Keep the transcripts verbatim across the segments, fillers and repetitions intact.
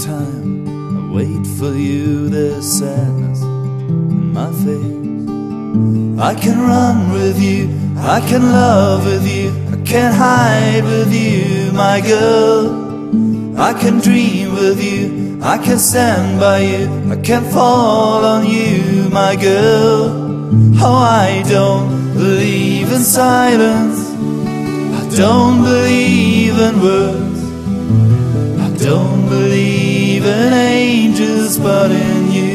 time I wait for you, there's sadness in my face. I can run with you, I can love with you, I can hide with you, my girl. I can dream with you, I can stand by you, I can fall on you, my girl. Oh, I don't believe in silence, I don't believe in words, I don't believe in angels but in you.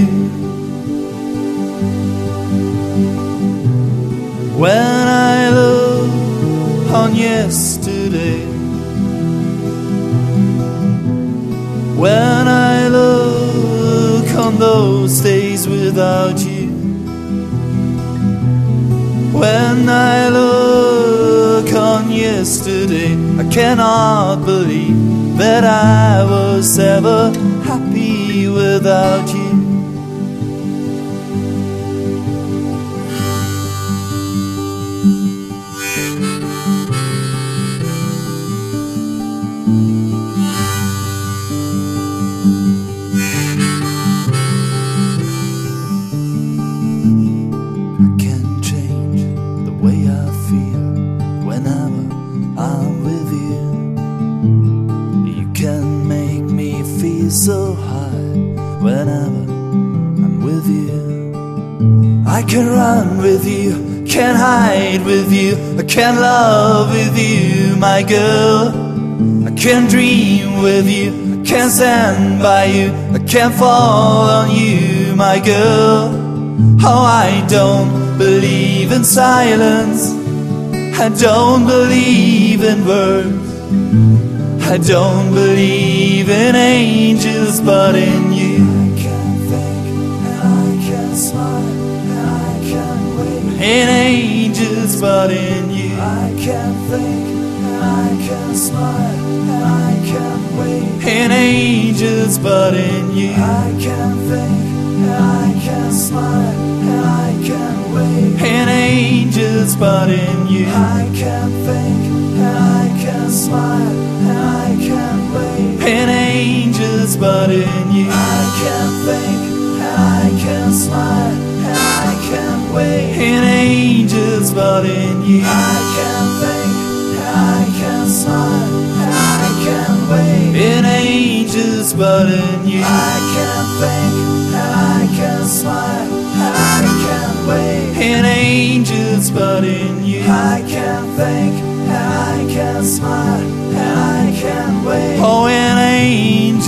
When I look on yesterday, when I look on those days without you, when I look on yesterday, I cannot believe that I was ever happy without you. Whenever I'm with you, you can make me feel so high. Whenever I'm with you, I can run with you, can hide with you, I can love with you, my girl. I can dream with you, I can stand by you, I can fall on you, my girl. Oh, I don't believe in silence, I don't believe in words, I don't believe in angels but in you. I can think and I can smile and I can wait in angels but in you. I can think and I can smile and I can wait in angels but in you. I can think and I can smile and I can wait in angels but in you. I can think and I can smile and I can wait in angels but in you. I can think and I can smile and I can wait in angels but in you. I can think and I can smile and I can wait in angels but in you. I can think and I can smile and I can wait in angels but in you. I can think and I can smile and I can wait, oh, in angels